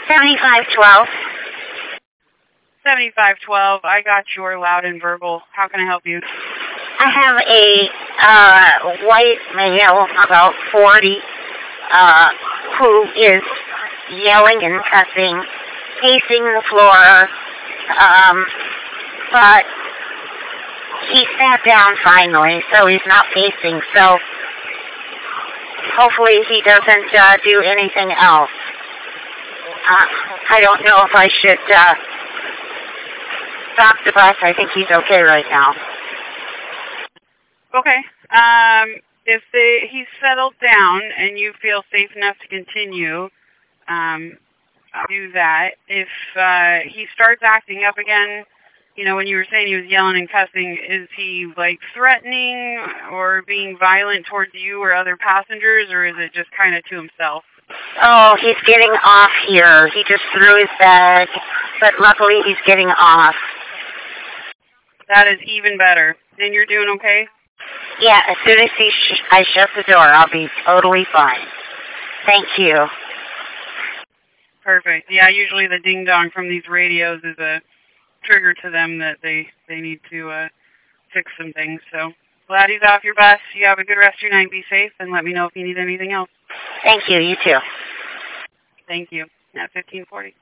7512. 7512, I got your loud and verbal. How can I help you? I have a white male, about 40, who is yelling and cussing, pacing the floor, but he sat down finally, so he's not pacing, so hopefully he doesn't do anything else. I don't know if I should stop the bus. I think he's okay right now. Okay. If he's settled down and you feel safe enough to continue, do that. If he starts acting up again, you know, when you were saying he was yelling and cussing, is he, like, threatening or being violent towards you or other passengers, or is it just kind of to himself? Oh, he's getting off here. He just threw his bag, but luckily he's getting off. That is even better. And you're doing okay? Yeah, as soon as I shut the door, I'll be totally fine. Thank you. Perfect. Yeah, usually the ding-dong from these radios is a trigger to them that they need to fix some things. So glad he's off your bus. You have a good rest of your night. Be safe, and let me know if you need anything else. Thank you. You too. Thank you. At 1540.